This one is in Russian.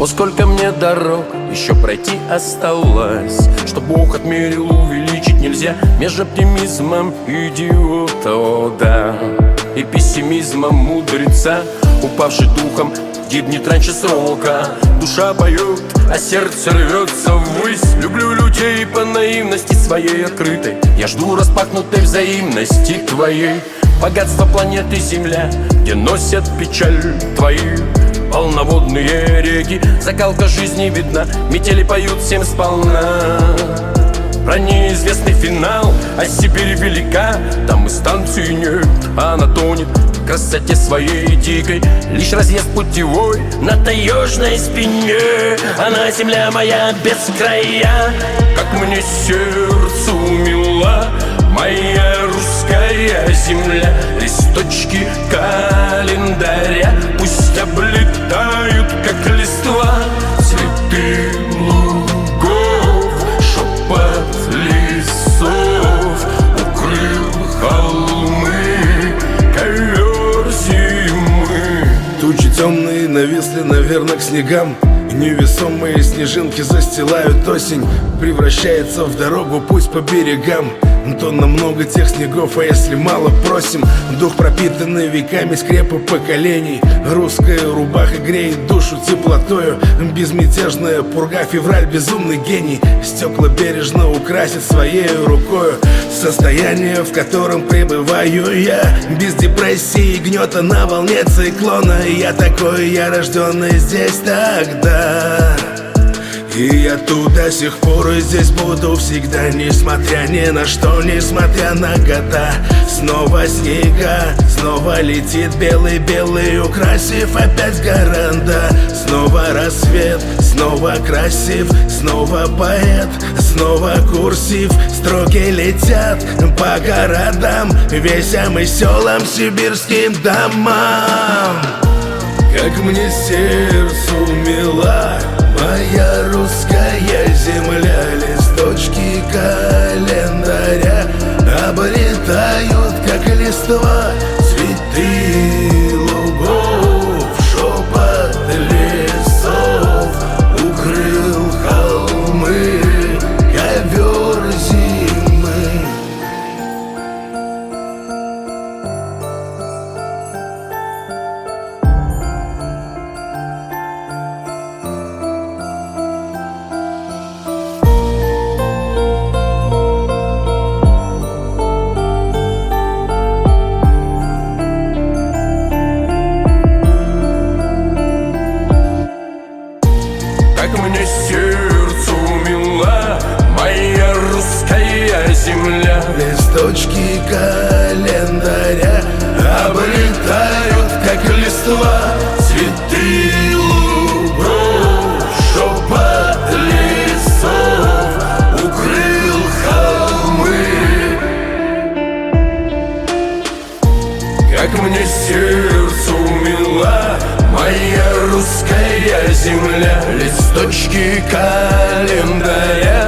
сколько мне дорог еще пройти осталось, что Бог отмерил, увеличить нельзя. Между оптимизмом идиота, о да, и пессимизмом мудреца, упавший духом гибнет раньше срока. Душа поет, а сердце рвется ввысь. Люблю людей по наивности своей открытой. Я жду распахнутой взаимности твоей. Богатство планеты Земля, где носят печаль твои полноводные реки. Закалка жизни видна, метели поют всем сполна. Про неизвестный финал, а Сибирь велика. Там и станции нет, а она тонет в красоте своей дикой. Лишь разъезд путевой на таежной спине. Она земля моя без края, как мне сердцу мила моя русская земля. Листочки календаря пусть облетают, как листва. Цветы лугов, шепот лесов укрыл холмы, ковер зимы. Тучи темные нависли, наверное, к снегам. Невесомые снежинки застилают осень. Превращается в дорогу, пусть по берегам. Тонна много тех снегов, а если мало просим. Дух, пропитанный веками скрепы поколений. Русская рубаха греет душу теплотою. Безмятежная пурга, февраль, безумный гений. Стекла бережно украсит своей рукою. Состояние, в котором пребываю я, без депрессии и гнета на волне циклона. Я такой, я рожденный здесь тогда. И я тут до сих пор и здесь буду всегда, несмотря ни на что, несмотря на года. Снова снега, снова летит белый-белый, украсив опять города. Снова рассвет, снова красив, снова поэт, снова курсив. Строки летят по городам, весям и селам, сибирским домам. Как мне сердцу мила моя русская земля. Листочки календаря облетают, как листва. Цветы лугов, шепот лесов укрыл холмы, ковер зимы. Как мне сердцу мила моя русская земля. Листочки календаря облетают, как листва. Цветы лугов, шепот лесов укрыл холмы. Как мне сердцу мила моя русская земля. Листочки календаря